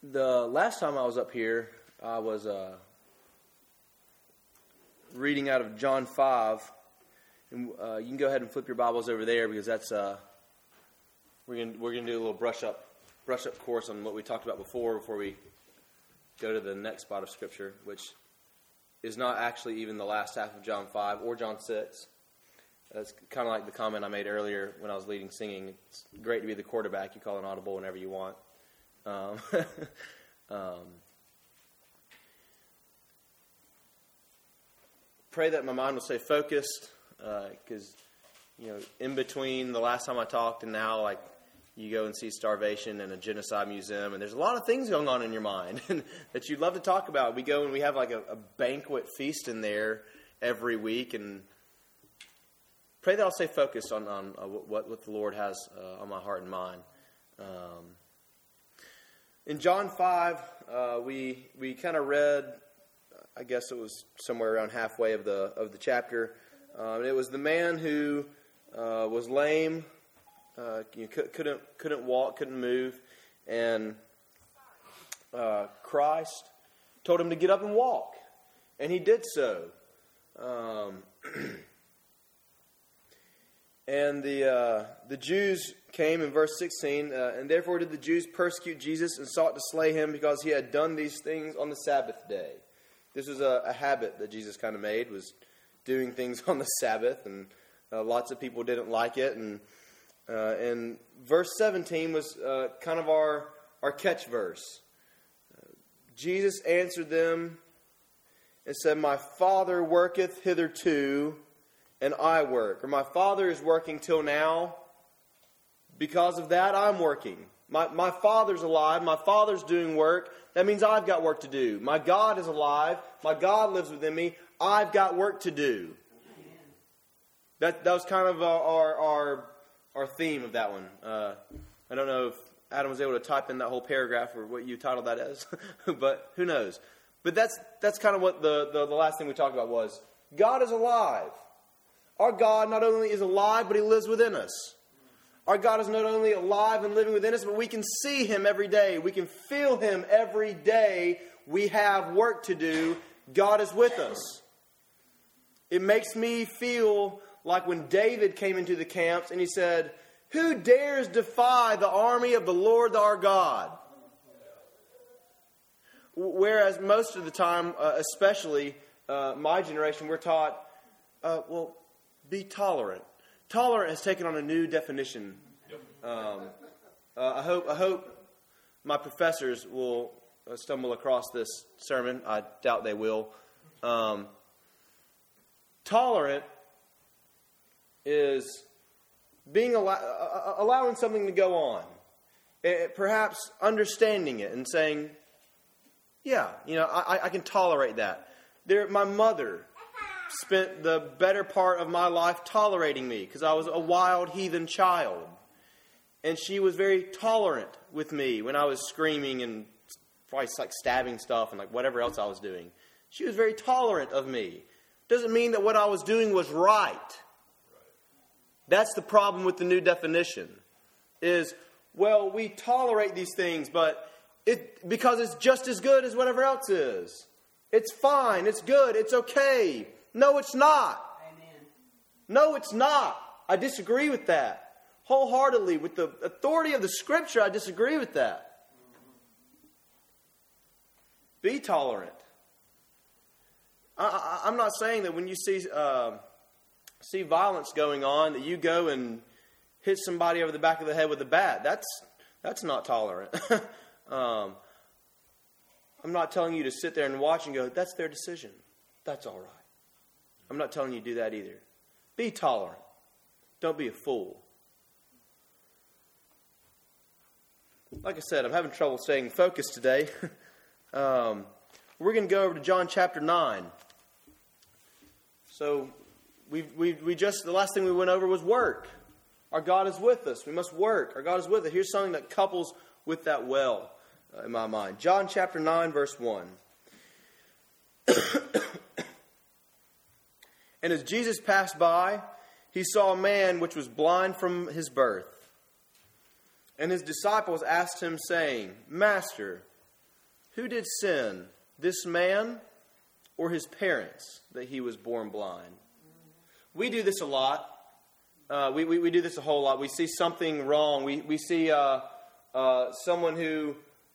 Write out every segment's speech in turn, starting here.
The last time I was up here, I was reading out of John 5. And, you can go ahead and flip your Bibles over there because that's we're gonna do a little brush up course on what we talked about before we go to the next spot of Scripture, which is not actually even the last half of John 5 or John 6. That's kind of like the comment I made earlier when I was leading singing. It's great to be the quarterback. You call an audible whenever you want. Pray that my mind will stay focused, because in between the last time I talked and now, like, you go and see starvation and a genocide museum, and there's a lot of things going on in your mind that you'd love to talk about. We go and we have like a banquet feast in there every week, and pray that I'll stay focused on what the Lord has on my heart and mind. In John 5, we kind of read, I guess it was somewhere around halfway of the chapter. It was the man who was lame, couldn't walk, couldn't move, and Christ told him to get up and walk, and he did so. And the Jews came in verse 16, and therefore did the Jews persecute Jesus and sought to slay him because he had done these things on the Sabbath day. This was a habit that Jesus kind of made, was doing things on the Sabbath, and lots of people didn't like it. And verse 17 was kind of our catch verse. Jesus answered them and said, "My Father worketh hitherto, and I work." Or my Father is working till now. Because of that, I'm working. My Father's alive. My Father's doing work. That means I've got work to do. My God is alive. My God lives within me. I've got work to do. That was kind of our theme of that one. I don't know if Adam was able to type in that whole paragraph or what you titled that as, but who knows? But that's kind of what the last thing we talked about was. God is alive. Our God not only is alive, but He lives within us. Our God is not only alive and living within us, but we can see Him every day. We can feel Him every day. We have work to do. God is with us. It makes me feel like when David came into the camps and he said, "Who dares defy the army of the Lord our God?" Whereas most of the time, especially my generation, we're taught, be tolerant. Tolerant has taken on a new definition. I hope my professors will stumble across this sermon. I doubt they will. Tolerant is being allowing something to go on, perhaps understanding it and saying, "Yeah, I can tolerate that." My mother spent the better part of my life tolerating me because I was a wild heathen child. And she was very tolerant with me when I was screaming and probably like stabbing stuff and like whatever else I was doing. She was very tolerant of me. Doesn't mean that what I was doing was right. That's the problem with the new definition. Is, we tolerate these things, but because it's just as good as whatever else is. It's fine, it's good, it's okay. No, it's not. Amen. No, it's not. I disagree with that. Wholeheartedly. With the authority of the Scripture, I disagree with that. Be tolerant. I'm not saying that when you see violence going on, that you go and hit somebody over the back of the head with a bat. That's not tolerant. I'm not telling you to sit there and watch and go, "That's their decision. That's all right." I'm not telling you to do that either. Be tolerant. Don't be a fool. Like I said, I'm having trouble staying focused today. We're going to go over to John chapter 9. So the last thing we went over was work. Our God is with us. We must work. Our God is with us. Here's something that couples with that well in my mind. John chapter 9, verse 1. "And as Jesus passed by, he saw a man which was blind from his birth. And his disciples asked him, saying, 'Master, who did sin, this man or his parents, that he was born blind? We do this a lot. We do this a whole lot. We see something wrong. We see someone who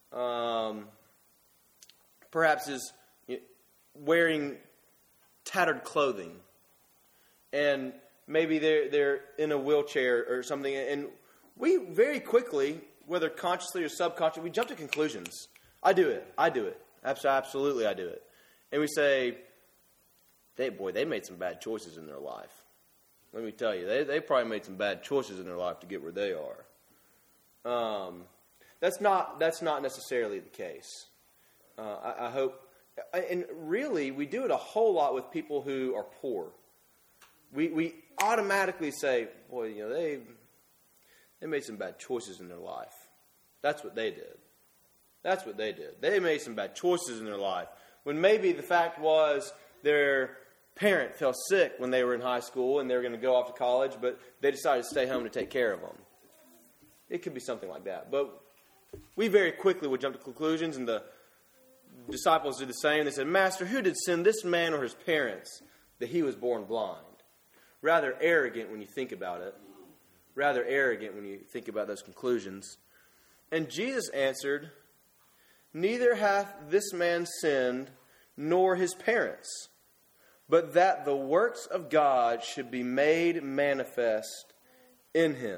perhaps is wearing tattered clothing, and maybe they're in a wheelchair or something, and we very quickly, whether consciously or subconsciously, we jump to conclusions. I do it. Absolutely, I do it. And we say, they made some bad choices in their life. Let me tell you, they probably made some bad choices in their life to get where they are. That's not necessarily the case. I hope, and really, we do it a whole lot with people who are poor. We automatically say, boy, they made some bad choices in their life. That's what they did. They made some bad choices in their life. When maybe the fact was their parent fell sick when they were in high school and they were going to go off to college, but they decided to stay home to take care of them. It could be something like that. But we very quickly would jump to conclusions, and the disciples did the same. They said, Master, who did sin, this man or his parents, that he was born blind? Rather arrogant when you think about it. Rather arrogant when you think about those conclusions. And Jesus answered, Neither hath this man sinned, nor his parents, but that the works of God should be made manifest in him.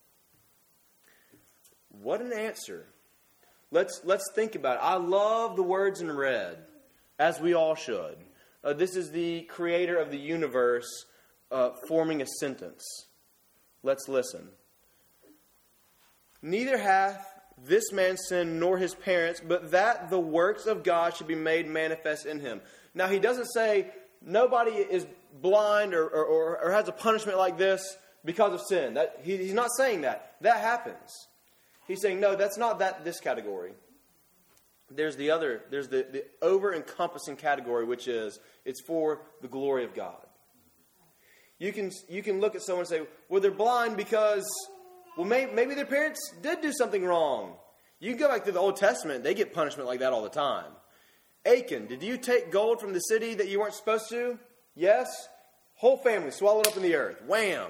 What an answer. Let's think about it. I love the words in red, as we all should. This is the creator of the universe forming a sentence. Let's listen. Neither hath this man sinned, nor his parents, but that the works of God should be made manifest in him. Now, he doesn't say nobody is blind or has a punishment like this because of sin. He's not saying that. That happens. He's saying, no, that's not this category. There's the over-encompassing category, which is, it's for the glory of God. You can look at someone and say, well, they're blind because, well, maybe their parents did do something wrong. You can go back to the Old Testament. They get punishment like that all the time. Achan, did you take gold from the city that you weren't supposed to? Yes. Whole family swallowed up in the earth. Wham.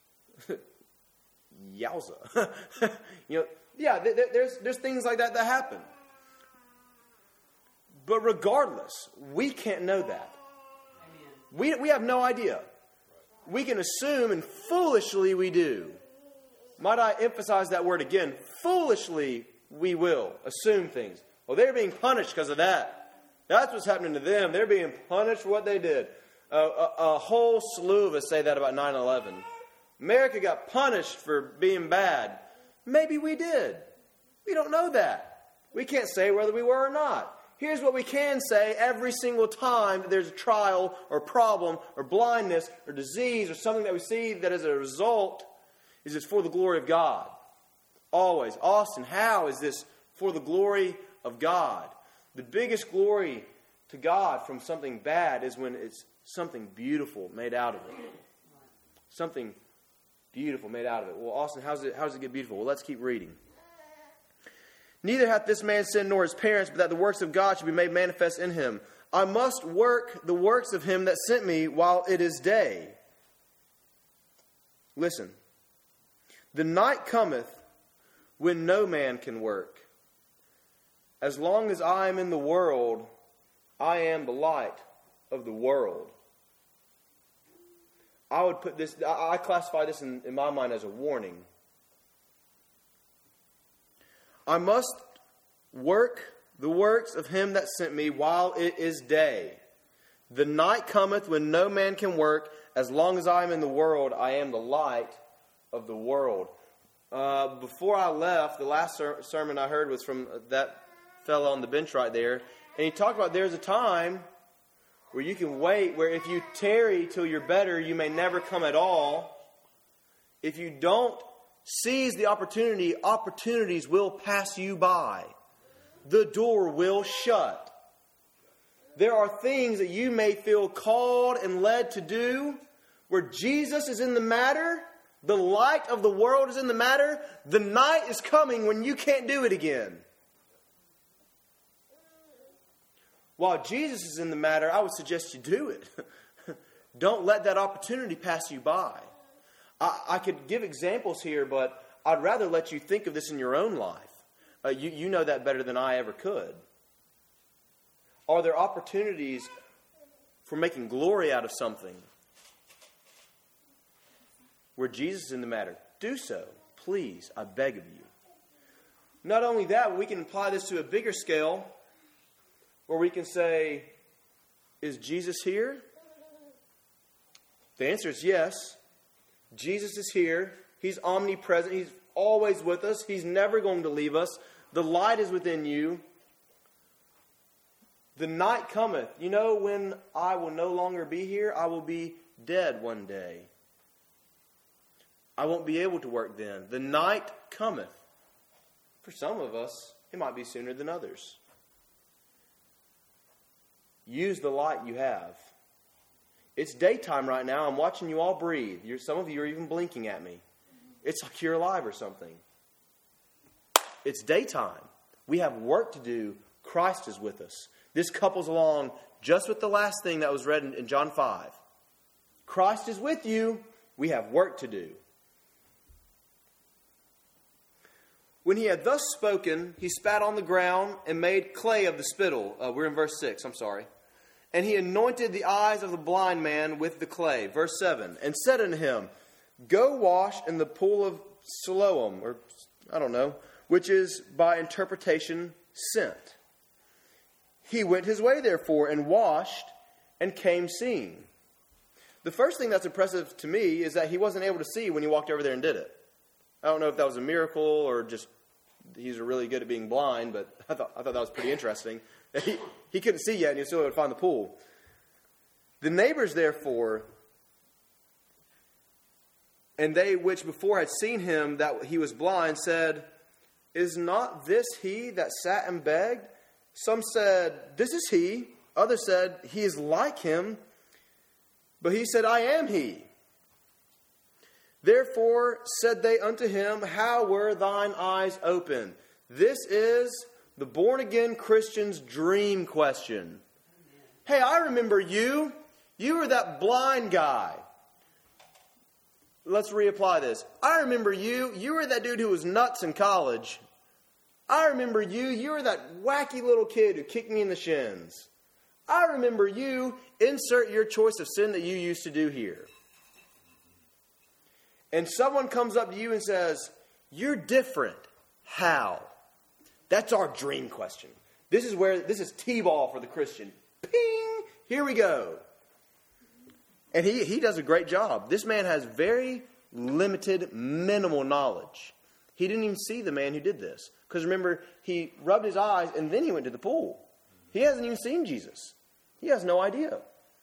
Yowza. There's things like that happen. But regardless, we can't know that. We have no idea. We can assume, and foolishly we do. Might I emphasize that word again? Foolishly we will assume things. Well, they're being punished because of that. That's what's happening to them. They're being punished for what they did. A whole slew of us say that about 9/11. America got punished for being bad. Maybe we did. We don't know that. We can't say whether we were or not. Here's what we can say every single time that there's a trial or problem or blindness or disease or something that we see that as a result is it's for the glory of God. Always. Austin, how is this for the glory of God? The biggest glory to God from something bad is when it's something beautiful made out of it. Something beautiful made out of it. Well, Austin, how does it get beautiful? Well, let's keep reading. Neither hath this man sinned nor his parents, but that the works of God should be made manifest in him. I must work the works of him that sent me while it is day. Listen. The night cometh when no man can work. As long as I am in the world, I am the light of the world. I would put this, I classify this in my mind as a warning. I must work the works of him that sent me while it is day. The night cometh when no man can work. As long as I am in the world, I am the light of the world. Before I left, the last sermon I heard was from that fellow on the bench right there. And he talked about there's a time where you can wait, where if you tarry till you're better, you may never come at all. If you don't seize the opportunity, opportunities will pass you by. The door will shut. There are things that you may feel called and led to do where Jesus is in the matter, the light of the world is in the matter. The night is coming when you can't do it again. while Jesus is in the matter, I would suggest you do it. Don't let that opportunity pass you by. I could give examples here, but I'd rather let you think of this in your own life. You know that better than I ever could. Are there opportunities for making glory out of something where Jesus is in the matter? Do so. Please, I beg of you. Not only that, we can apply this to a bigger scale where we can say, is Jesus here? The answer is yes. Jesus is here. He's omnipresent. He's always with us. He's never going to leave us. The light is within you. The night cometh. You know, when I will no longer be here, I will be dead one day. I won't be able to work then. The night cometh. For some of us, it might be sooner than others. Use the light you have. It's daytime right now. I'm watching you all breathe. Some of you are even blinking at me. It's like you're alive or something. It's daytime. We have work to do. Christ is with us. This couples along just with the last thing that was read in John 5. Christ is with you. We have work to do. When he had thus spoken, he spat on the ground and made clay of the spittle. We're in verse 6, I'm sorry. And he anointed the eyes of the blind man with the clay. Verse 7. And said unto him, go wash in the pool of Siloam, or I don't know, which is by interpretation sent. He went his way therefore and washed and came seeing. The first thing that's impressive to me is that he wasn't able to see when he walked over there and did it. I don't know if that was a miracle or just he's really good at being blind, but I thought that was pretty interesting. He couldn't see yet and he was still able to find the pool. The neighbors, therefore, and they which before had seen him that he was blind, said, is not this he that sat and begged? Some said, this is he. Others said, he is like him. But he said, I am he. Therefore said they unto him, how were thine eyes open? This is the born-again Christian's dream question. Hey, I remember you. You were that blind guy. Let's reapply this. I remember you. You were that dude who was nuts in college. I remember you. You were that wacky little kid who kicked me in the shins. I remember you. Insert your choice of sin that you used to do here. And someone comes up to you and says, you're different. How? That's our dream question. This is T-ball for the Christian. Ping! Here we go. And he does a great job. This man has very limited, minimal knowledge. He didn't even see the man who did this. Because remember, he rubbed his eyes and then he went to the pool. He hasn't even seen Jesus. He has no idea.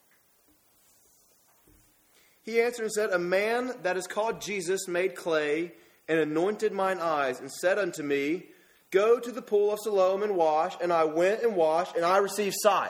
He answered and said, a man that is called Jesus made clay and anointed mine eyes and said unto me, go to the pool of Siloam and wash. And I went and washed and I received sight.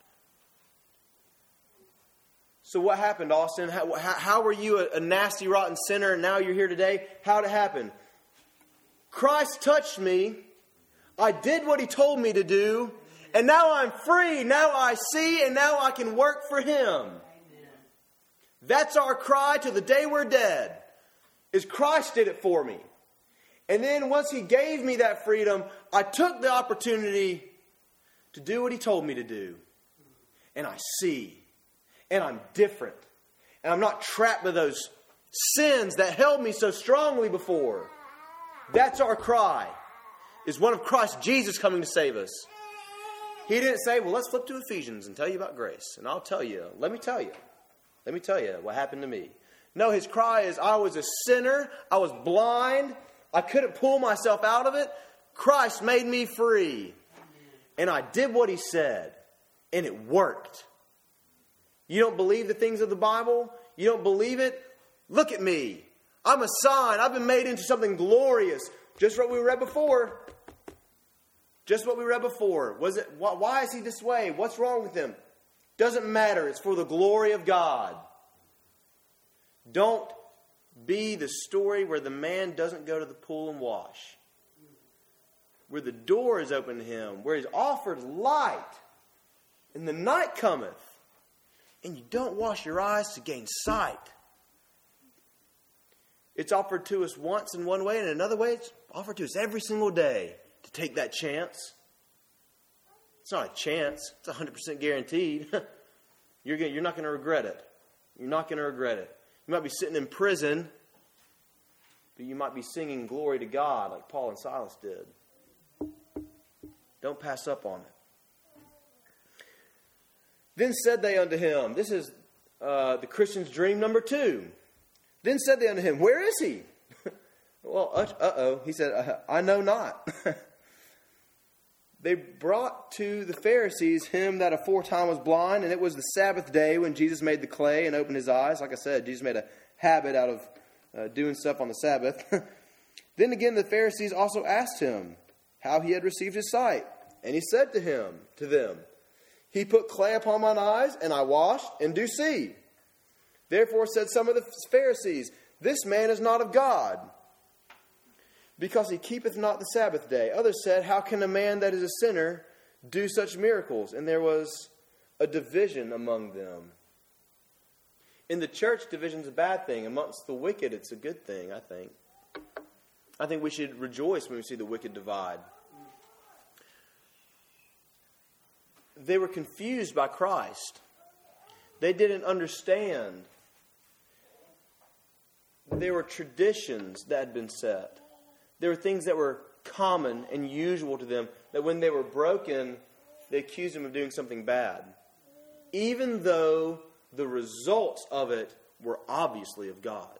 So what happened, Austin? How were you a nasty, rotten sinner and now you're here today? How'd it happen? Christ touched me. I did what he told me to do. And now I'm free. Now I see and now I can work for him. Amen. That's our cry till the day we're dead. Is Christ did it for me. And then once he gave me that freedom, I took the opportunity to do what he told me to do. And I see. And I'm different. And I'm not trapped by those sins that held me so strongly before. That's our cry. Is one of Christ Jesus coming to save us. He didn't say, well, let's flip to Ephesians and tell you about grace. And I'll tell you. Let me tell you what happened to me. No, his cry is, I was a sinner. I was blind. I couldn't pull myself out of it. Christ made me free. And I did what he said. And it worked. You don't believe the things of the Bible? You don't believe it? Look at me. I'm a sign. I've been made into something glorious. Just what we read before. Just what we read before. Why is he this way? What's wrong with him? Doesn't matter. It's for the glory of God. Don't be the story where the man doesn't go to the pool and wash. Where the door is open to him. Where he's offered light. and the night cometh, and you don't wash your eyes to gain sight. It's offered to us once in one way, and in another way, it's offered to us every single day to take that chance. It's not a chance. It's 100% guaranteed. You're not going to regret it. You're not going to regret it. You might be sitting in prison, but you might be singing glory to God like Paul and Silas did. Don't pass up on it. Then said they unto him, this is the Christian's dream number 2. Then said they unto him, where is he? Well, he said, I know not. They brought to the Pharisees him that aforetime was blind, and it was the Sabbath day when Jesus made the clay and opened his eyes. Like I said, Jesus made a habit out of doing stuff on the Sabbath. Then again the Pharisees also asked him how he had received his sight. And he said to them, he put clay upon mine eyes, and I washed, and do see. Therefore said some of the Pharisees, this man is not of God, because he keepeth not the Sabbath day. Others said, how can a man that is a sinner do such miracles? And there was a division among them. In the church, division's a bad thing. Amongst the wicked, it's a good thing, I think. I think we should rejoice when we see the wicked divide. They were confused by Christ. They didn't understand. There were traditions that had been set. There were things that were common and usual to them that when they were broken, they accused him of doing something bad. Even though the results of it were obviously of God.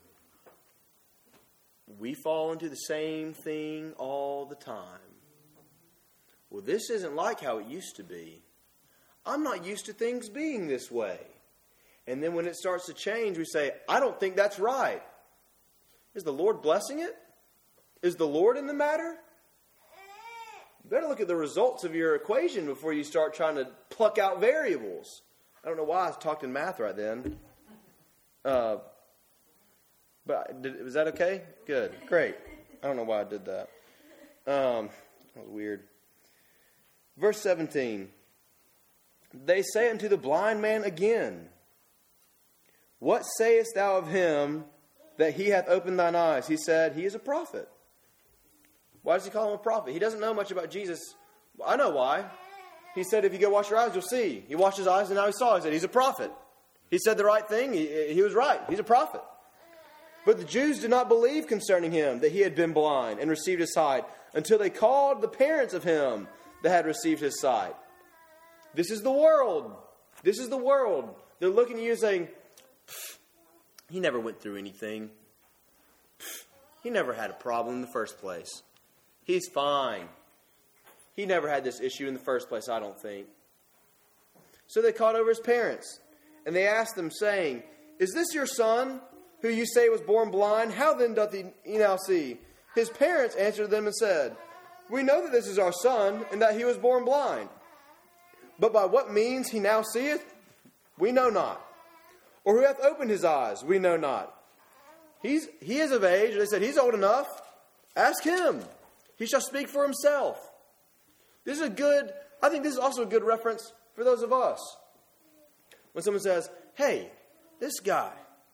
We fall into the same thing all the time. Well, this isn't like how it used to be. I'm not used to things being this way. And then when it starts to change, we say, I don't think that's right. Is the Lord blessing it? Is the Lord in the matter? You better look at the results of your equation before you start trying to pluck out variables. I don't know why I talked in math right then. But was that okay? Good. Great. I don't know why I did that. That was weird. Verse 17. They say unto the blind man again, what sayest thou of him that he hath opened thine eyes? He said, he is a prophet. Why does he call him a prophet? He doesn't know much about Jesus. I know why. He said, if you go wash your eyes, you'll see. He washed his eyes and now he saw. He said, he's a prophet. He said the right thing. He was right. He's a prophet. But the Jews did not believe concerning him that he had been blind and received his sight until they called the parents of him that had received his sight. This is the world. This is the world. They're looking at you and saying, he never went through anything. He never had a problem in the first place. He's fine. He never had this issue in the first place, I don't think. So they called over his parents, and they asked them, saying, is this your son, who you say was born blind? How then doth he now see? His parents answered them and said, we know that this is our son, and that he was born blind. But by what means he now seeth, we know not. Or who hath opened his eyes, we know not. He is of age. They said, he's old enough. Ask him. He shall speak for himself. I think this is also a good reference for those of us. When someone says, hey, this guy,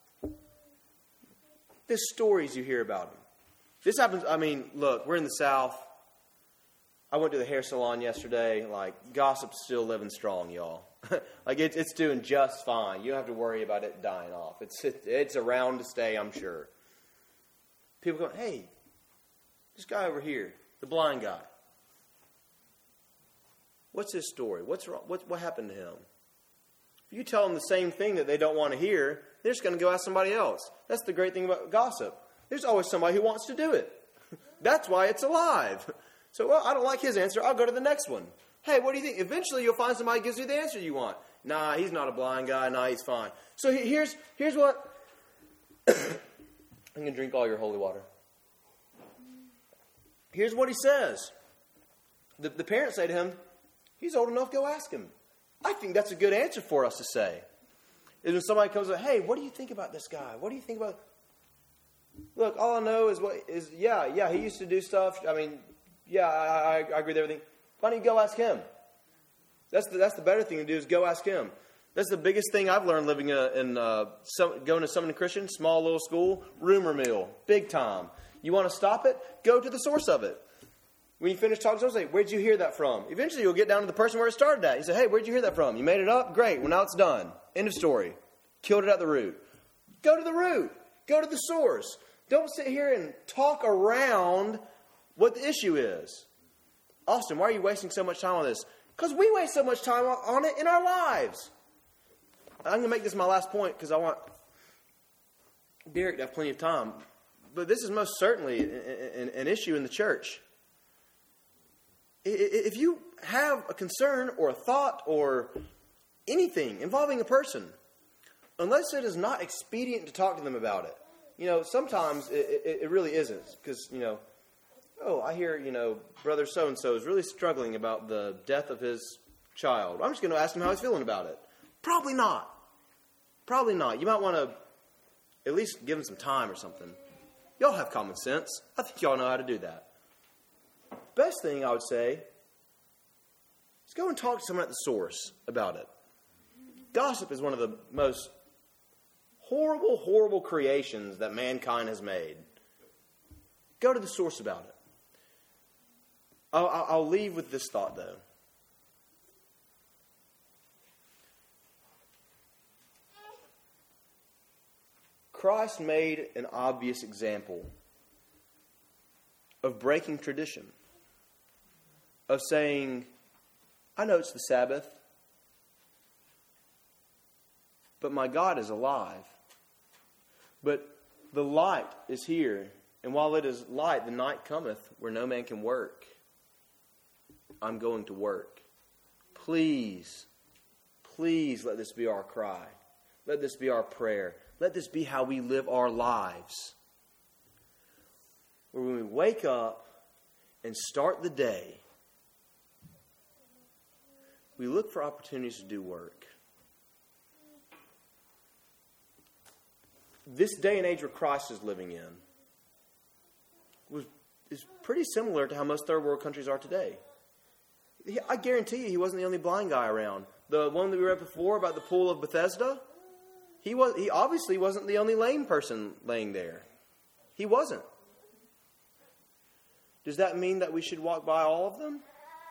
there's stories you hear about him. This happens, look, we're in the South. I went to the hair salon yesterday. Gossip's still living strong, y'all. It's doing just fine. You don't have to worry about it dying off. It's around to stay, I'm sure. People go, hey, this guy over here, the blind guy. What's his story? What's wrong? What happened to him? If you tell them the same thing that they don't want to hear, they're just going to go ask somebody else. That's the great thing about gossip. There's always somebody who wants to do it. That's why it's alive. So, I don't like his answer. I'll go to the next one. Hey, what do you think? Eventually, you'll find somebody who gives you the answer you want. Nah, he's not a blind guy. Nah, he's fine. So here's what... I'm going to drink all your holy water. Here's what he says. The parents say to him, he's old enough, go ask him. I think that's a good answer for us to say. Is when somebody comes up, hey, what do you think about this guy? What do you think about... Look, all I know is he used to do stuff. I agree with everything. Why don't you go ask him? That's the better thing to do is go ask him. That's the biggest thing I've learned living going to Summoning Christian, small little school, rumor mill, big time. You want to stop it? Go to the source of it. When you finish talking to someone, say, where'd you hear that from? Eventually you'll get down to the person where it started at. You say, hey, where'd you hear that from? You made it up? Great. Well, now it's done. End of story. Killed it at the root. Go to the root. Go to the source. Don't sit here and talk around what the issue is. Austin, why are you wasting so much time on this? Because we waste so much time on it in our lives. I'm going to make this my last point because I want Derek to have plenty of time. But this is most certainly an issue in the church. If you have a concern or a thought or anything involving a person, unless it is not expedient to talk to them about it, sometimes it really isn't. Because, I hear, brother so-and-so is really struggling about the death of his child. I'm just going to ask him how he's feeling about it. Probably not. Probably not. You might want to at least give him some time or something. Y'all have common sense. I think y'all know how to do that. Best thing I would say is go and talk to someone at the source about it. Gossip is one of the most horrible, horrible creations that mankind has made. Go to the source about it. I'll leave with this thought, though. Christ made an obvious example of breaking tradition, of saying, I know it's the Sabbath, but my God is alive. But the light is here, and while it is light, the night cometh where no man can work. I'm going to work. Please, please let this be our cry. Let this be our prayer. Let this be how we live our lives. Where when we wake up and start the day, we look for opportunities to do work. This day and age where Christ is living in is pretty similar to how most third world countries are today. I guarantee you he wasn't the only blind guy around. The one that we read before about the pool of Bethesda, he obviously wasn't the only lame person laying there. He wasn't. Does that mean that we should walk by all of them?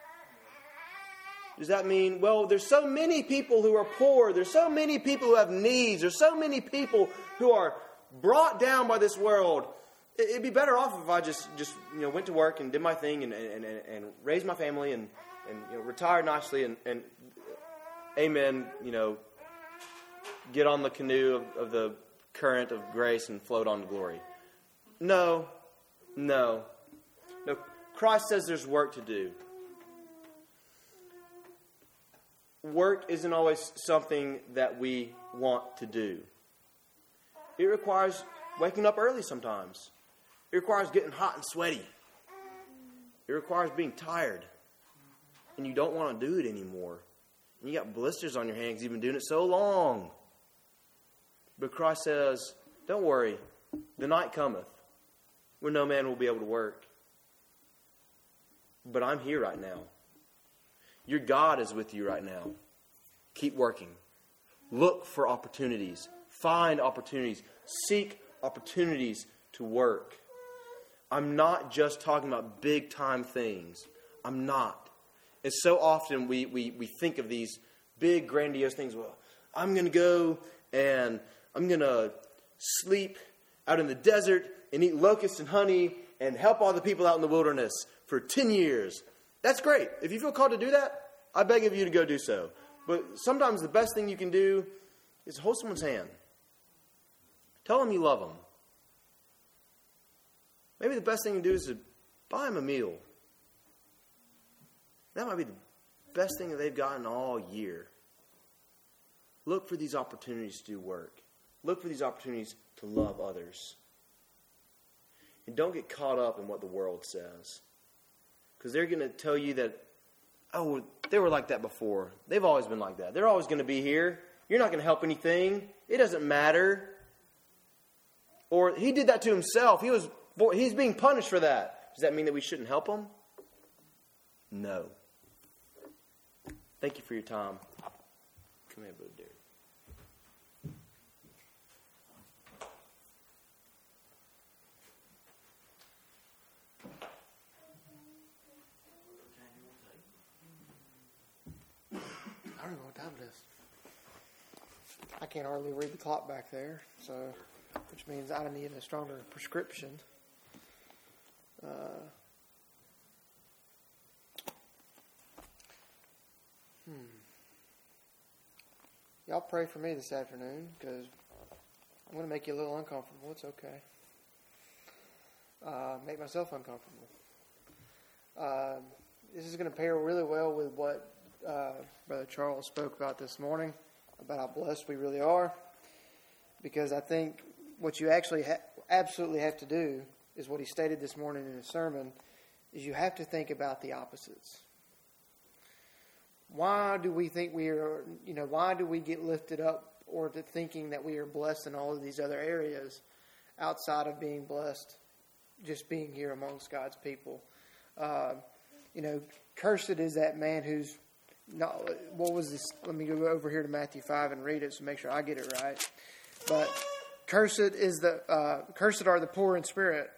Does that mean, well, there's so many people who are poor, there's so many people who have needs, there's so many people who are brought down by this world. It'd be better off if I just went to work and did my thing and raised my family and retired nicely and amen, get on the canoe of the current of grace and float on to glory. No. Christ says there's work to do. Work isn't always something that we want to do. It requires waking up early sometimes. It requires getting hot and sweaty. It requires being tired. And you don't want to do it anymore. And you got blisters on your hands. You've been doing it so long. But Christ says, don't worry. The night cometh when no man will be able to work. But I'm here right now. Your God is with you right now. Keep working. Look for opportunities. Find opportunities. Seek opportunities to work. I'm not just talking about big time things. I'm not. And so often we think of these big grandiose things. Well, I'm going to go and I'm going to sleep out in the desert and eat locusts and honey and help all the people out in the wilderness for 10 years. That's great. If you feel called to do that, I beg of you to go do so. But sometimes the best thing you can do is hold someone's hand. Tell them you love them. Maybe the best thing you can do is to buy them a meal. That might be the best thing that they've gotten all year. Look for these opportunities to do work. Look for these opportunities to love others. And don't get caught up in what the world says. Because they're going to tell you that, oh, they were like that before. They've always been like that. They're always going to be here. You're not going to help anything. It doesn't matter. Or he did that to himself. He's being punished for that. Does that mean that we shouldn't help him? No. Thank you for your time. Come here, Brother Derek. I don't know what time it is. I can't hardly read the clock back there, so which means I need a stronger prescription. Y'all pray for me this afternoon because I'm going to make you a little uncomfortable. It's okay. Make myself uncomfortable. This is going to pair really well with what Brother Charles spoke about this morning, about how blessed we really are. Because I think what you actually absolutely have to do is what he stated this morning in his sermon, is you have to think about the opposites. Why do we think why do we get lifted up or to thinking that we are blessed in all of these other areas outside of being blessed just being here amongst God's people? Cursed is that man who's not, what was this? Let me go over here to Matthew 5 and read it to make sure I get it right. But cursed are the poor in spirit,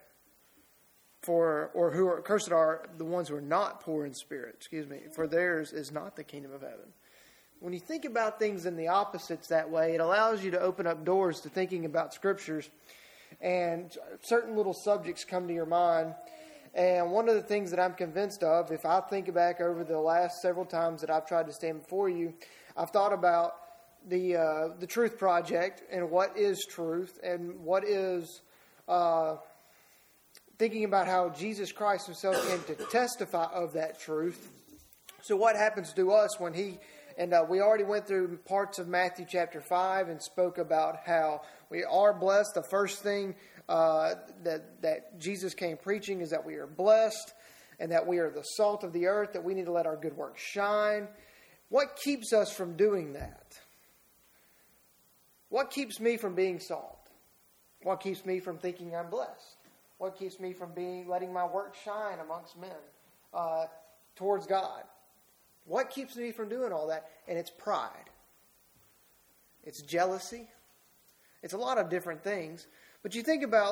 cursed are the ones who are not poor in spirit, for theirs is not the kingdom of heaven. When you think about things in the opposites that way, it allows you to open up doors to thinking about scriptures, and certain little subjects come to your mind. And one of the things that I'm convinced of, if I think back over the last several times that I've tried to stand before you, I've thought about the Truth Project and what is truth and what is thinking about how Jesus Christ himself came to testify of that truth. So what happens to us when he, and we already went through parts of Matthew chapter 5 and spoke about how we are blessed. The first thing that Jesus came preaching is that we are blessed and that we are the salt of the earth, that we need to let our good works shine. What keeps us from doing that? What keeps me from being salt? What keeps me from thinking I'm blessed? What keeps me from letting my work shine amongst men towards God? What keeps me from doing all that? And it's pride. It's jealousy. It's a lot of different things. But you think about,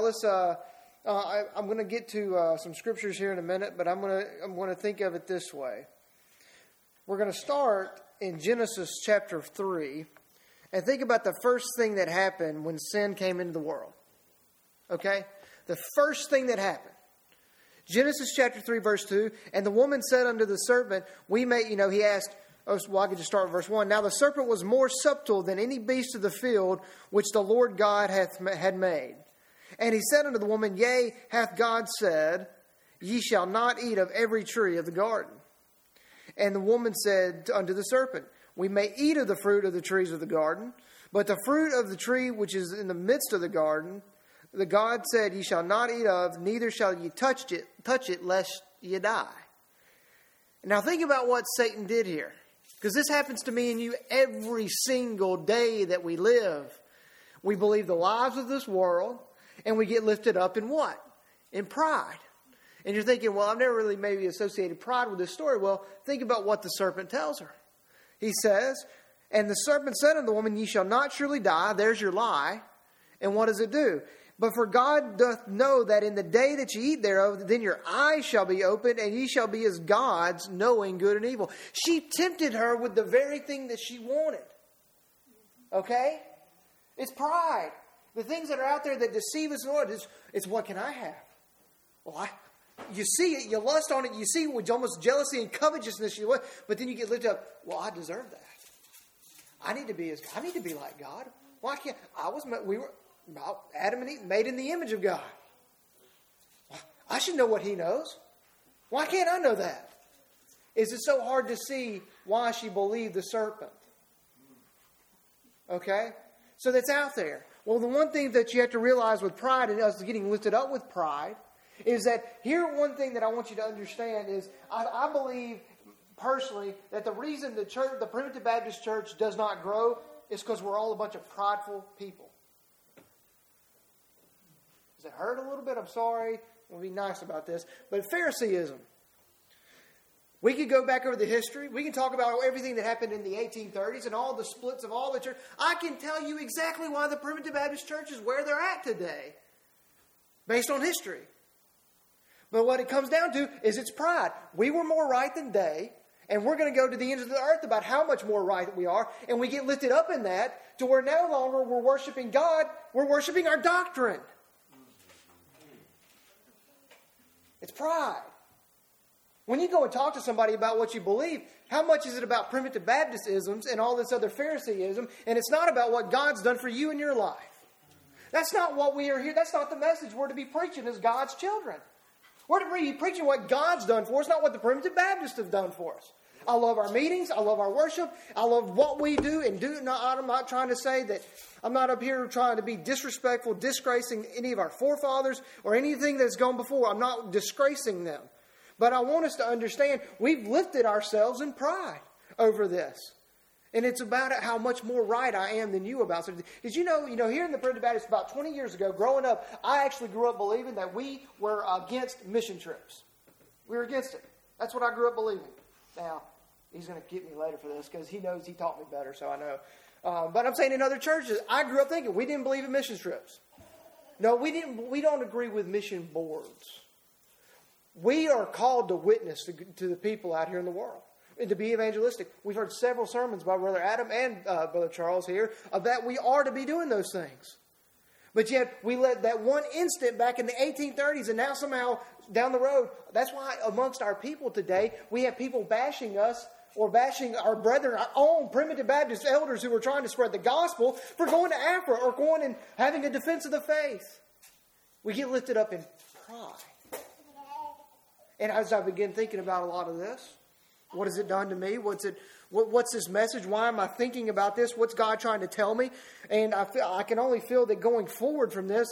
I'm going to get to some scriptures here in a minute, but I'm going to think of it this way. We're going to start in Genesis chapter 3 and think about the first thing that happened when sin came into the world. Okay? The first thing that happened. Genesis chapter 3 verse 2, and the woman said unto the serpent, he asked, I could just start with verse 1. Now the serpent was more subtle than any beast of the field which the Lord God had made. And he said unto the woman, Yea, hath God said, Ye shall not eat of every tree of the garden. And the woman said unto the serpent, We may eat of the fruit of the trees of the garden, but the fruit of the tree which is in the midst of the garden, the God said, Ye shall not eat of, neither shall ye touch it, lest ye die. Now think about what Satan did here. Because this happens to me and you every single day that we live. We believe the lies of this world, and we get lifted up in what? In pride. And you're thinking, well, I've never really maybe associated pride with this story. Well, think about what the serpent tells her. He says, And the serpent said unto the woman, Ye shall not surely die. There's your lie. And what does it do? But for God doth know that in the day that ye eat thereof, then your eyes shall be opened, and ye shall be as gods, knowing good and evil. She tempted her with the very thing that she wanted. Okay? It's pride. The things that are out there that deceive us, Lord, it's what can I have? Well, you see it, you lust on it, you see it with almost jealousy and covetousness, but then you get lifted up. Well, I deserve that. I need to be like God. Why can't Adam and Eve made in the image of God. I should know what he knows. Why can't I know that? Is it so hard to see why she believed the serpent? Okay? So that's out there. Well, the one thing that you have to realize with pride and us getting lifted up with pride is that one thing that I want you to understand is I believe personally that the reason the Primitive Baptist Church does not grow is because we're all a bunch of prideful people. Does it hurt a little bit? I'm sorry. We'll be nice about this. But Phariseeism. We could go back over the history. We can talk about everything that happened in the 1830s and all the splits of all the church. I can tell you exactly why the Primitive Baptist Church is where they're at today, based on history. But what it comes down to is it's pride. We were more right than they, and we're going to go to the ends of the earth about how much more right we are, and we get lifted up in that to where no longer we're worshiping God, we're worshiping our doctrine. It's pride. When you go and talk to somebody about what you believe, how much is it about primitive Baptistisms and all this other Phariseeism, and it's not about what God's done for you in your life. That's not what we are here. That's not the message we're to be preaching as God's children. We're to be preaching what God's done for us, not what the primitive Baptists have done for us. I love our meetings. I love our worship. I love what we do. And I'm not trying to say that I'm not up here trying to be disrespectful, disgracing any of our forefathers or anything that's gone before. I'm not disgracing them. But I want us to understand we've lifted ourselves in pride over this. And it's about how much more right I am than you about something. Did you know, here in the Primitive Baptist about 20 years ago, growing up, I actually grew up believing that we were against mission trips. We were against it. That's what I grew up believing. Now, he's going to get me later for this because he knows he taught me better, so I know. But I'm saying in other churches, I grew up thinking we didn't believe in mission trips. No, we don't agree with mission boards. We are called to witness to the people out here in the world and to be evangelistic. We've heard several sermons by Brother Adam and Brother Charles here of that we are to be doing those things. But yet we let that one instant back in the 1830s and now somehow down the road. That's why amongst our people today, we have people bashing us or bashing our brethren, our own Primitive Baptist elders who are trying to spread the gospel for going to Africa or going and having a defense of the faith. We get lifted up in pride. And as I begin thinking about a lot of this, what has it done to me? What's this message? Why am I thinking about this? What's God trying to tell me? And I can only feel that going forward from this,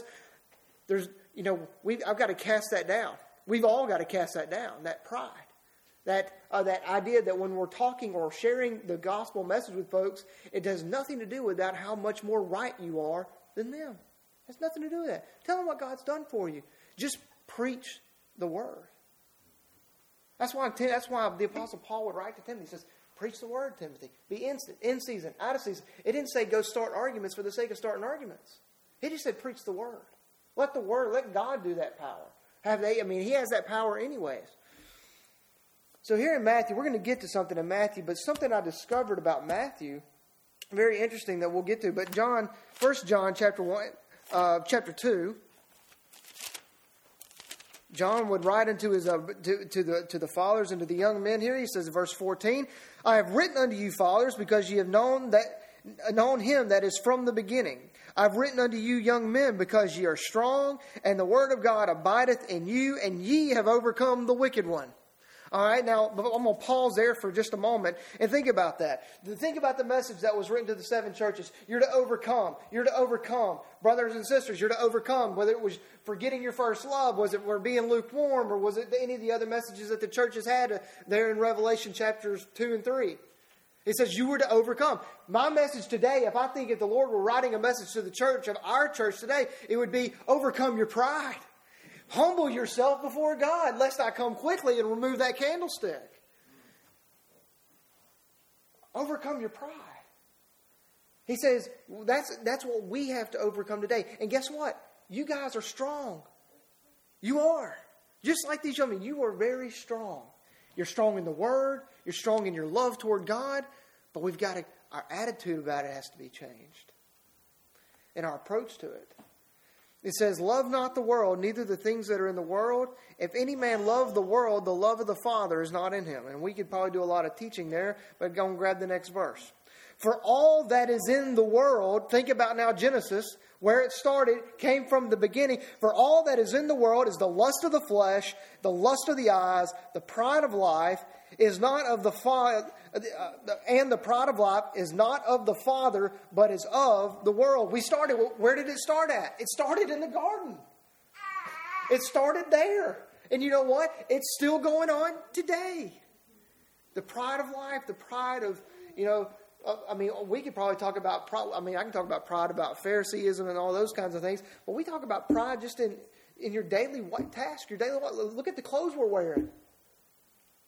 I've got to cast that down. We've all got to cast that down, that pride. That idea that when we're talking or sharing the gospel message with folks, it has nothing to do with that, how much more right you are than them. It has nothing to do with that. Tell them what God's done for you. Just preach the word. That's why the Apostle Paul would write to Timothy. He says, preach the word, Timothy. Be instant, in season, out of season. It didn't say go start arguments for the sake of starting arguments. He just said preach the word. Let God do that power. He has that power anyways. So here in Matthew, we're going to get to something in Matthew, but something I discovered about Matthew, very interesting that we'll get to. But 1 John chapter 2, John would write into his to the fathers and to the young men here. He says in verse 14, I have written unto you, fathers, because ye have known him that is from the beginning. I've written unto you, young men, because ye are strong, and the word of God abideth in you, and ye have overcome the wicked one. All right, now I'm going to pause there for just a moment and think about that. Think about the message that was written to the 7 churches. You're to overcome. You're to overcome. Brothers and sisters, you're to overcome. Whether it was forgetting your first love, was it for being lukewarm, or was it any of the other messages that the churches had there in Revelation chapters 2 and 3? It says you were to overcome. My message today, if the Lord were writing a message to the church of our church today, it would be overcome your pride. Humble yourself before God, lest I come quickly and remove that candlestick. Overcome your pride. He says that's what we have to overcome today. And guess what? You guys are strong. You are. Just like these young men, you are very strong. You're strong in the Word. You're strong in your love toward God. But our attitude about it has to be changed. And our approach to it. It says, love not the world, neither the things that are in the world. If any man love the world, the love of the Father is not in him. And we could probably do a lot of teaching there, but go and grab the next verse. For all that is in the world, think about now Genesis, where it started, came from the beginning. For all that is in the world is the lust of the flesh, the lust of the eyes, the pride of life, is not of the Father, and the pride of life is not of the Father, but is of the world. Where did it start at? It started in the garden. It started there. And you know what? It's still going on today. The pride of life, the pride of, we could probably talk about pride. I can talk about pride about Phariseeism and all those kinds of things. But we talk about pride just in your daily task, your daily life. Look at the clothes we're wearing.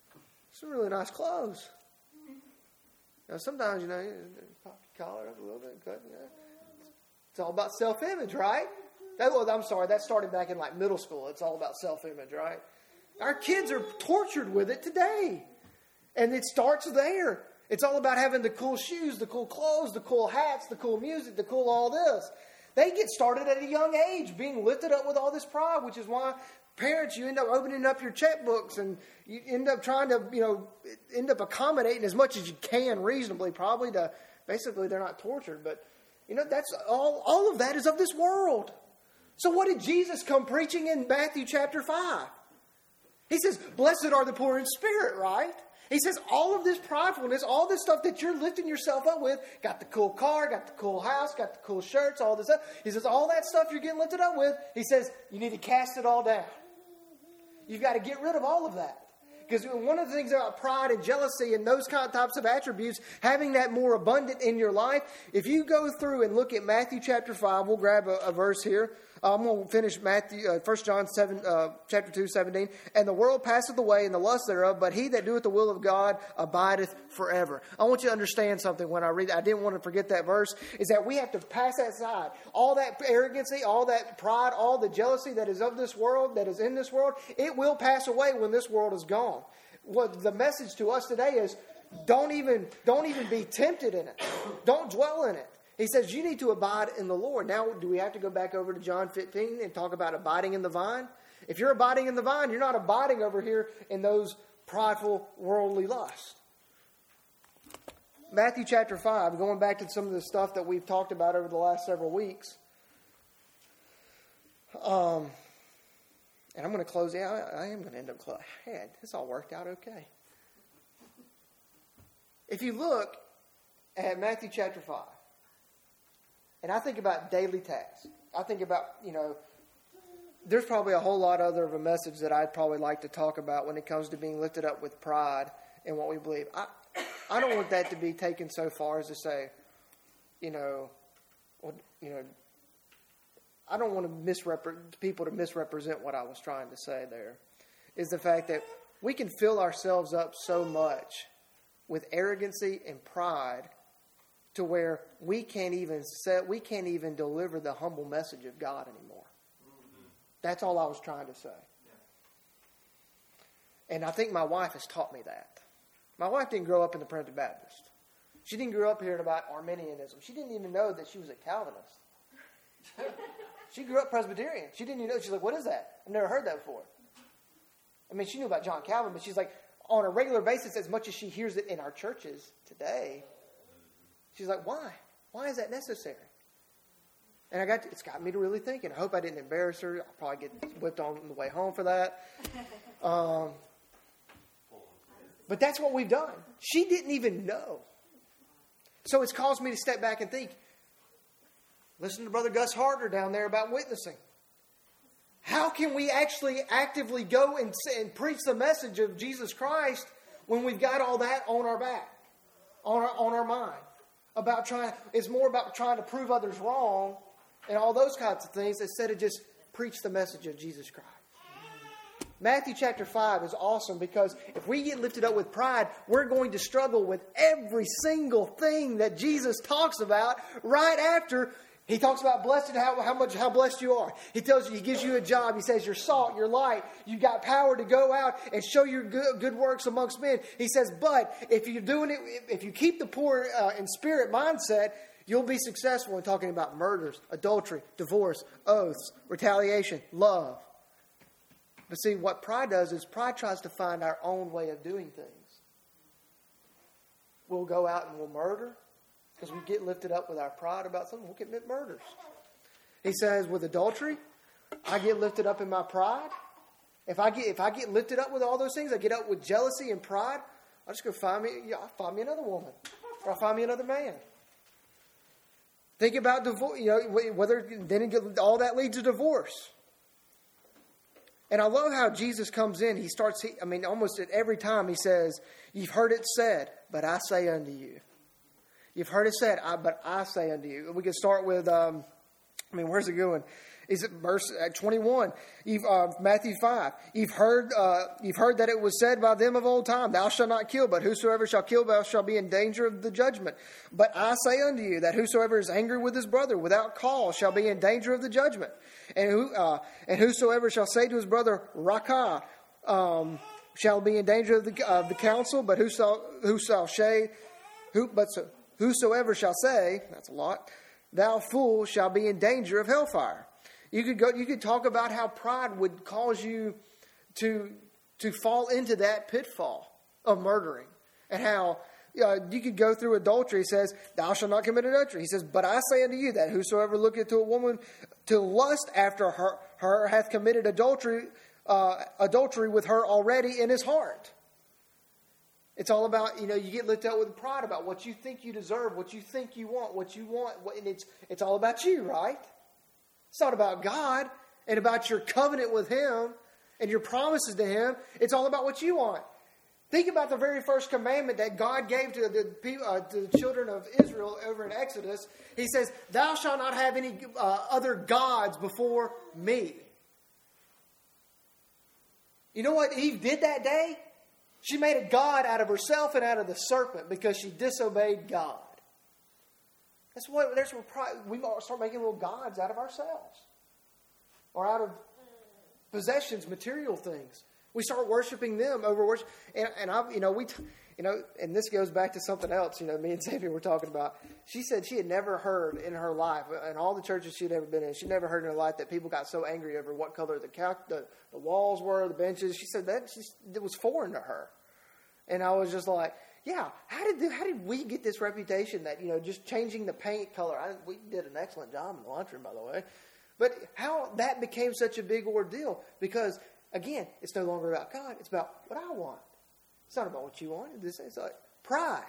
some really nice clothes. Now, sometimes, you pop your collar up a little bit. It's all about self-image, right? That started back in like middle school. It's all about self-image, right? Our kids are tortured with it today. And it starts there. It's all about having the cool shoes, the cool clothes, the cool hats, the cool music, the cool all this. They get started at a young age, being lifted up with all this pride, which is why parents, you end up opening up your checkbooks and you end up trying to, end up accommodating as much as you can reasonably, probably to, basically they're not tortured, but, that's all of that is of this world. So what did Jesus come preaching in Matthew chapter 5? He says, blessed are the poor in spirit, right? He says all of this pridefulness, all this stuff that you're lifting yourself up with, got the cool car, got the cool house, got the cool shirts, all this stuff. He says all that stuff you're getting lifted up with, he says you need to cast it all down. You've got to get rid of all of that. Because one of the things about pride and jealousy and those kind of types of attributes, having that more abundant in your life, if you go through and look at Matthew chapter 5, we'll grab a verse here. I'm going to finish 1 John 7, chapter 2, 17. And the world passeth away and the lust thereof, but he that doeth the will of God abideth forever. I want you to understand something when I read that. I didn't want to forget that verse, is that we have to pass that aside. All that arrogancy, all that pride, all the jealousy that is of this world, that is in this world, it will pass away when this world is gone. What the message to us today is, don't even be tempted in it. Don't dwell in it. He says you need to abide in the Lord. Now, do we have to go back over to John 15 and talk about abiding in the vine? If you're abiding in the vine, you're not abiding over here in those prideful worldly lusts. Matthew chapter 5, going back to some of the stuff that we've talked about over the last several weeks. And I'm going to close out. I am going to end up closing. Hey, this all worked out okay. If you look at Matthew chapter 5, and I think about daily tasks. I think about, there's probably a whole lot other of a message that I'd probably like to talk about when it comes to being lifted up with pride in what we believe. I don't want that to be taken so far as to say, I don't want people to misrepresent what I was trying to say there, is the fact that we can fill ourselves up so much with arrogancy and pride to where we can't even deliver the humble message of God anymore. That's all I was trying to say. And I think my wife has taught me that. My wife didn't grow up in the Primitive Baptist. She didn't grow up hearing about Arminianism. She didn't even know that she was a Calvinist. She grew up Presbyterian. She didn't even know. She's like, what is that? I've never heard that before. I mean, she knew about John Calvin, but she's like, on a regular basis, as much as she hears it in our churches today, she's like, why? Why is that necessary? And it's got me to really thinking. I hope I didn't embarrass her. I'll probably get whipped on the way home for that. But that's what we've done. She didn't even know. So it's caused me to step back and think, listen to Brother Gus Harder down there about witnessing. How can we actually actively go and preach the message of Jesus Christ when we've got all that on our back, on our mind? It's more about trying to prove others wrong and all those kinds of things instead of just preach the message of Jesus Christ. Matthew chapter 5 is awesome because if we get lifted up with pride, we're going to struggle with every single thing that Jesus talks about right after he talks about blessed, how blessed you are. He tells you, he gives you a job. He says you're salt, you're light. You've got power to go out and show your good works amongst men. He says, but if you keep the poor in spirit mindset, you'll be successful in talking about murders, adultery, divorce, oaths, retaliation, love. But see, what pride does is pride tries to find our own way of doing things. We'll go out and we'll murder. Because we get lifted up with our pride about something, we'll commit murders. He says, with adultery, I get lifted up in my pride. If I get lifted up with all those things, I get up with jealousy and pride, I'll just go find me another woman. Or I'll find me another man. Think about divorce, all that leads to divorce. And I love how Jesus comes in. Almost at every time he says, you've heard it said, but I say unto you. You've heard it said, but I say unto you. We can start with, where's it going? Is it verse 21? Matthew 5. You've heard that it was said by them of old time, thou shalt not kill, but whosoever shall kill, thou shalt be in danger of the judgment. But I say unto you that whosoever is angry with his brother without cause shall be in danger of the judgment. And whosoever shall say to his brother, Rakah, shall be in danger of the council. But whosoever shall say, that's a lot, thou fool, shall be in danger of hellfire. You could talk about how pride would cause you to fall into that pitfall of murdering, and how you could go through adultery. It says, thou shalt not commit adultery. He says, but I say unto you that whosoever looketh to a woman to lust after her hath committed adultery with her already in his heart. It's all about, you get lifted up with pride about what you think you deserve, what you think you want, and it's all about you, right? It's not about God and about your covenant with Him and your promises to Him. It's all about what you want. Think about the very first commandment that God gave to the children of Israel over in Exodus. He says, thou shalt not have any other gods before me. You know what Eve did that day? She made a god out of herself and out of the serpent because she disobeyed God. That's what we start making little gods out of ourselves, or out of possessions, material things. We start worshiping them over worship, and this goes back to something else. Me and Xavier were talking about. She said she had never heard in her life, in all the churches she'd ever been in, she'd never heard in her life that people got so angry over what color the walls were, the benches. She said it was foreign to her, and I was just like, yeah. How did we get this reputation that just changing the paint color? We did an excellent job in the lunchroom, by the way, but how that became such a big ordeal because again, it's no longer about God. It's about what I want. It's not about what you want. It's like pride.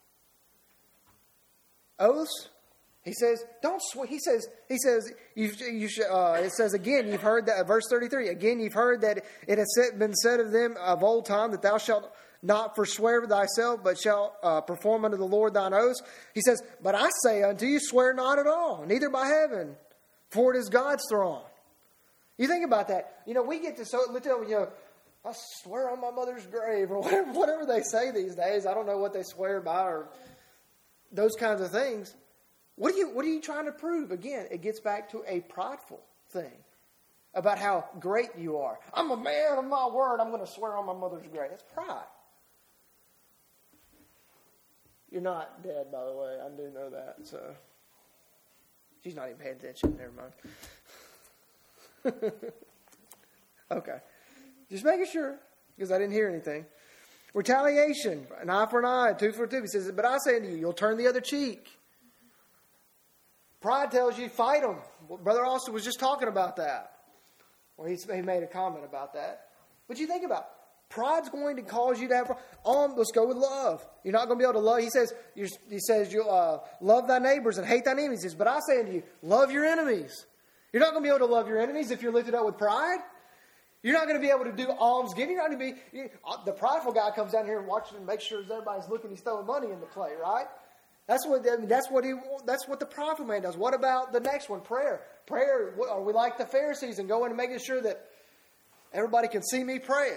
Oaths. He says, don't swear. He says, you should, it says again, you've heard that, verse 33, again, you've heard that it has been said of them of old time that thou shalt not forswear thyself, but shalt perform unto the Lord thine oaths. He says, but I say unto you, swear not at all, neither by heaven, for it is God's throne. You think about that. We get to I swear on my mother's grave, or whatever they say these days. I don't know what they swear by, or those kinds of things. What are you trying to prove? Again, it gets back to a prideful thing about how great you are. I'm a man of my word. I'm going to swear on my mother's grave. That's pride. You're not dead, by the way. I do know that. So she's not even paying attention. Never mind. Okay. Just making sure, because I didn't hear anything. Retaliation, an eye for an eye, tooth for a tooth. He says, but I say to you, you'll turn the other cheek. Pride tells you, fight them. Brother Austin was just talking about that. Or he made a comment about that. But you think about it. Pride's going to cause you to have... let's go with love. You're not going to be able to love... He says you'll love thy neighbors and hate thine enemies. He says, but I say unto you, love your enemies. You're not going to be able to love your enemies if you're lifted up with pride. You're not going to be able to do almsgiving. You're not going to be... the prideful guy comes down here and watches and makes sure everybody's looking. He's throwing money in the play, right? That's what the prideful man does. What about the next one? Prayer. Prayer. Are we like the Pharisees and going and making sure that everybody can see me praying?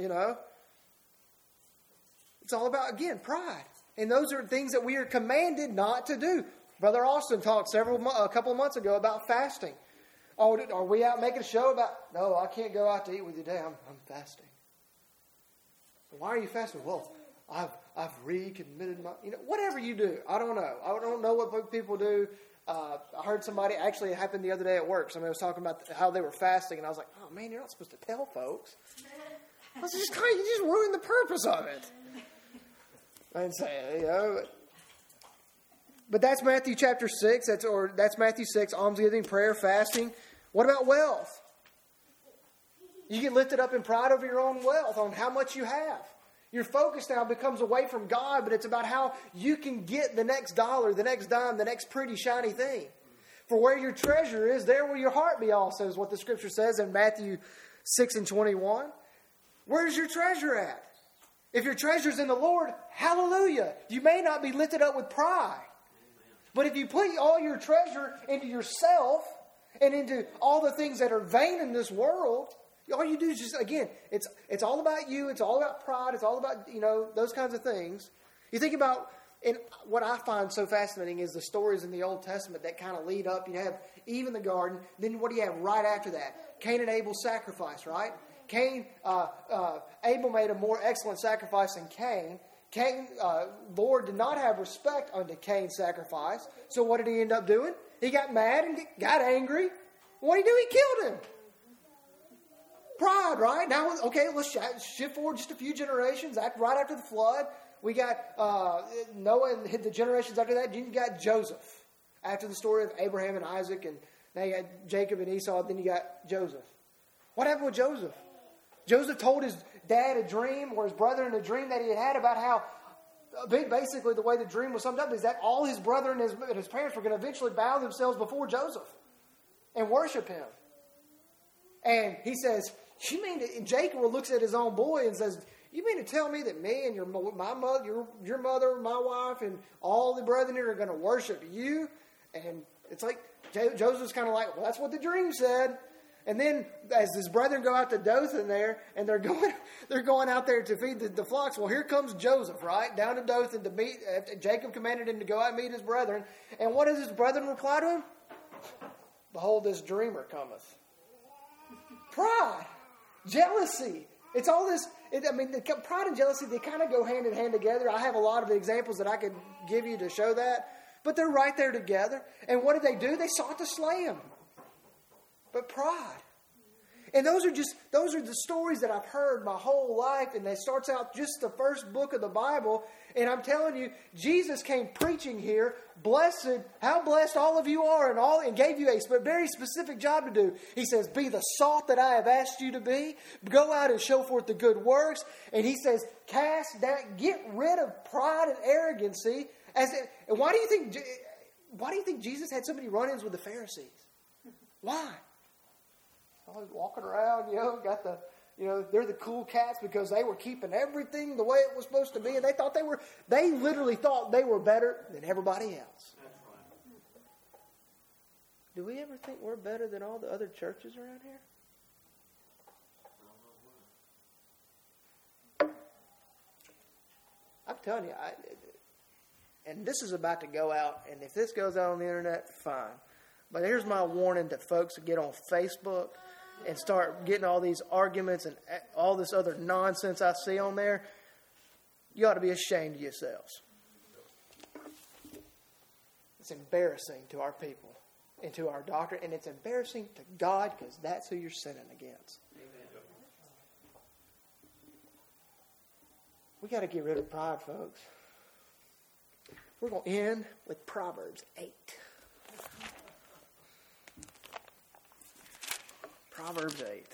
It's all about, again, pride. And those are things that we are commanded not to do. Brother Austin talked a couple of months ago about fasting. Oh, are we out making a show about, no, I can't go out to eat with you today. I'm fasting. Why are you fasting? Well, I've recommitted my, whatever you do. I don't know. I don't know what people do. I heard somebody, actually it happened the other day at work. Somebody was talking about how they were fasting, and I was like, oh man, you're not supposed to tell folks. I was just you just ruined the purpose of it. I didn't say it, But that's Matthew chapter 6. That's Matthew 6, almsgiving, prayer, fasting. What about wealth? You get lifted up in pride over your own wealth, on how much you have. Your focus now becomes away from God, but it's about how you can get the next dollar, the next dime, the next pretty shiny thing. For where your treasure is, there will your heart be also, is what the Scripture says in Matthew 6 and 21. Where's your treasure at? If your treasure's in the Lord, hallelujah. You may not be lifted up with pride. But if you put all your treasure into yourself and into all the things that are vain in this world. All you do is just, again, it's all about you. It's all about pride. It's all about, those kinds of things. You think about, and what I find so fascinating is the stories in the Old Testament that kind of lead up. You have Eve in the garden. Then what do you have right after that? Cain and Abel's sacrifice, right? Abel made a more excellent sacrifice than Cain. Lord did not have respect unto Cain's sacrifice. So what did he end up doing? He got mad and got angry. What did he do? He killed him. Pride, right? Now, okay, let's shift forward just a few generations. Right after the flood, we got Noah and the generations after that. Then you got Joseph. After the story of Abraham and Isaac, and now you got Jacob and Esau, then you got Joseph. What happened with Joseph? Joseph told his dad a dream, or his brother in a dream that he had about how, basically the way the dream was summed up is that all his brother and his parents were going to eventually bow themselves before Joseph and worship him. And he says, "You mean to?" And Jacob looks at his own boy and says, "You mean to tell me that me and your mother, my wife, and all the brethren here are going to worship you?" And it's like Joseph's kind of like, "Well, that's what the dream said." And then, as his brethren go out to Dothan there, and they're going out there to feed the flocks. Well, here comes Joseph, right, down to Dothan to meet. Jacob commanded him to go out and meet his brethren. And what does his brethren reply to him? "Behold, this dreamer cometh." Pride, jealousy. It's all this. Pride and jealousy, they kind of go hand in hand together. I have a lot of examples that I could give you to show that. But they're right there together. And what did they do? They sought to slay him. But pride. And those are the stories that I've heard my whole life. And it starts out just the first book of the Bible. And I'm telling you, Jesus came preaching here. How blessed all of you are, and gave you a very specific job to do. He says, "Be the salt that I have asked you to be. Go out and show forth the good works." And he says, "Cast down, get rid of pride and arrogancy." And why do you think Jesus had so many run-ins with the Pharisees? Why? Always walking around, they're the cool cats because they were keeping everything the way it was supposed to be, and they literally thought they were better than everybody else. Do we ever think we're better than all the other churches around here? I'm telling you, and this is about to go out, and if this goes out on the internet, fine. But here's my warning to folks that get on Facebook and start getting all these arguments and all this other nonsense I see on there. You ought to be ashamed of yourselves. It's embarrassing to our people and to our doctrine, and it's embarrassing to God because that's who you're sinning against. Amen. We got to get rid of pride, folks. We're going to end with Proverbs 8. Proverbs 8.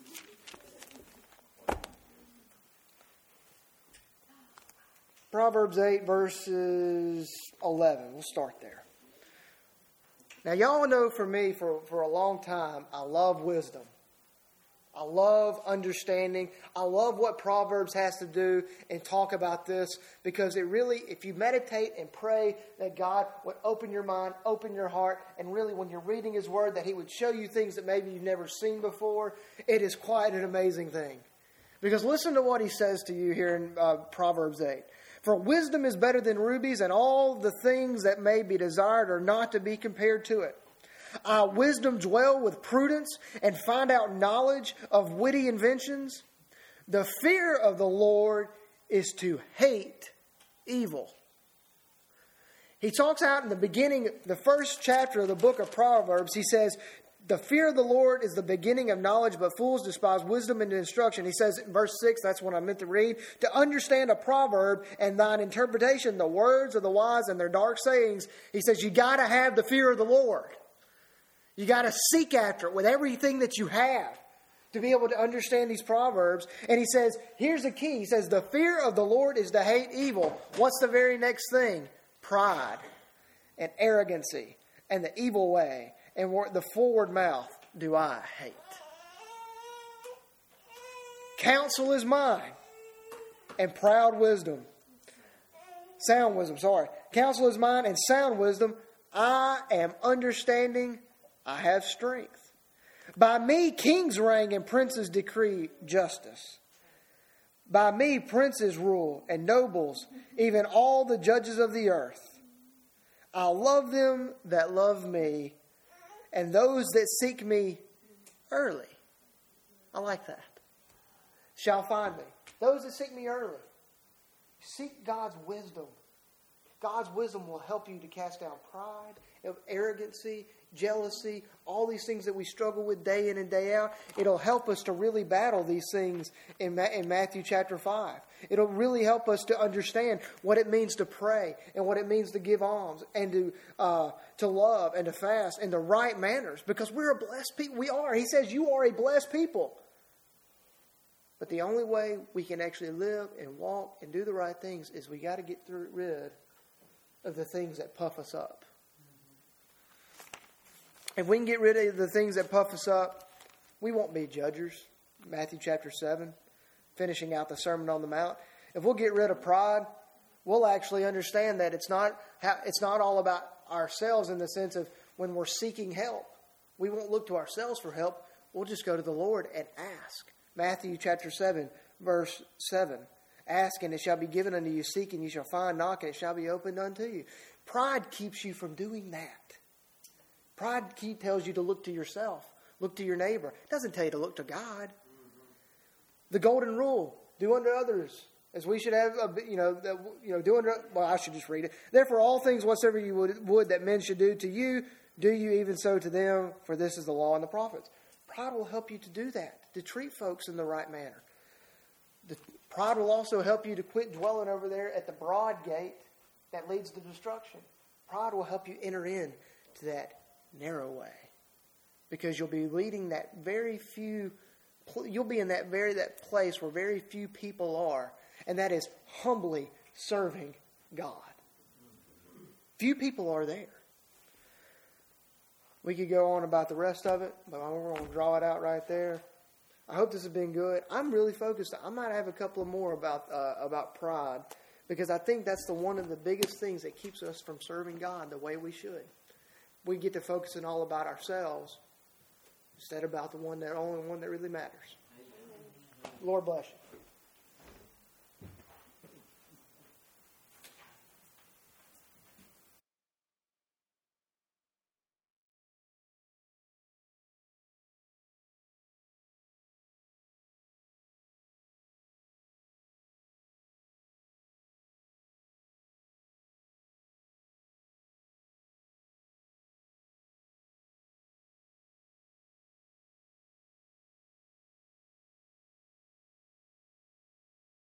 Proverbs 8 verses 11. We'll start there. Now y'all know for me for a long time, I love wisdom. I love understanding. I love what Proverbs has to do and talk about this because it really, if you meditate and pray that God would open your mind, open your heart, and really when you're reading His Word that He would show you things that maybe you've never seen before, it is quite an amazing thing. Because listen to what He says to you here in Proverbs 8. "For wisdom is better than rubies, and all the things that may be desired are not to be compared to it. Wisdom dwell with prudence, and find out knowledge of witty inventions. The fear of the Lord is to hate evil." He talks out in the beginning, the first chapter of the book of Proverbs, he says, the fear of the Lord is the beginning of knowledge, but fools despise wisdom and instruction. He says in verse 6, that's what I meant to read, "To understand a proverb and thine interpretation, the words of the wise and their dark sayings." He says you got to have the fear of the Lord. You got to seek after it with everything that you have to be able to understand these proverbs. And he says, here's the key. He says, the fear of the Lord is to hate evil. What's the very next thing? Pride and arrogancy and the evil way and the forward mouth do I hate. Counsel is mine and proud wisdom. Sound wisdom, sorry. Counsel is mine and sound wisdom. I am understanding I have strength. By me kings reign and princes decree justice. By me princes rule and nobles, even all the judges of the earth. I'll love them that love me, and those that seek me early. I like that. Shall find me. Those that seek me early. Seek God's wisdom. God's wisdom will help you to cast down pride, arrogancy, jealousy, all these things that we struggle with day in and day out. It'll help us to really battle these things in Matthew chapter 5. It'll really help us to understand what it means to pray and what it means to give alms and to love and to fast in the right manners, because we're a blessed people. We are. He says you are a blessed people. But the only way we can actually live and walk and do the right things is we got to get rid of the things that puff us up. If we can get rid of the things that puff us up, we won't be judgers. Matthew chapter 7, finishing out the Sermon on the Mount. If we'll get rid of pride, we'll actually understand that it's not all about ourselves in the sense of when we're seeking help. We won't look to ourselves for help. We'll just go to the Lord and ask. Matthew chapter 7, verse 7. Ask and it shall be given unto you. Seek and you shall find. Knock and it shall be opened unto you. Pride keeps you from doing that. Pride tells you to look to yourself. Look to your neighbor. It doesn't tell you to look to God. The golden rule. Do unto others as we should have, do unto, well, I should just read it. Therefore all things whatsoever you would that men should do to you, do you even so to them, for this is the law and the prophets. Pride will help you to do that, to treat folks in the right manner. Pride will also help you to quit dwelling over there at the broad gate that leads to destruction. Pride will help you enter in to that narrow way, because you'll be leading that very few. You'll be in that place where very few people are, and that is humbly serving God. Few people are there. We could go on about the rest of it, but we're going to draw it out right there. I hope this has been good. I'm really focused. I might have a couple more about pride, because I think that's one of the biggest things that keeps us from serving God the way we should. We get to focusing all about ourselves instead of about the only one that really matters. Lord bless you.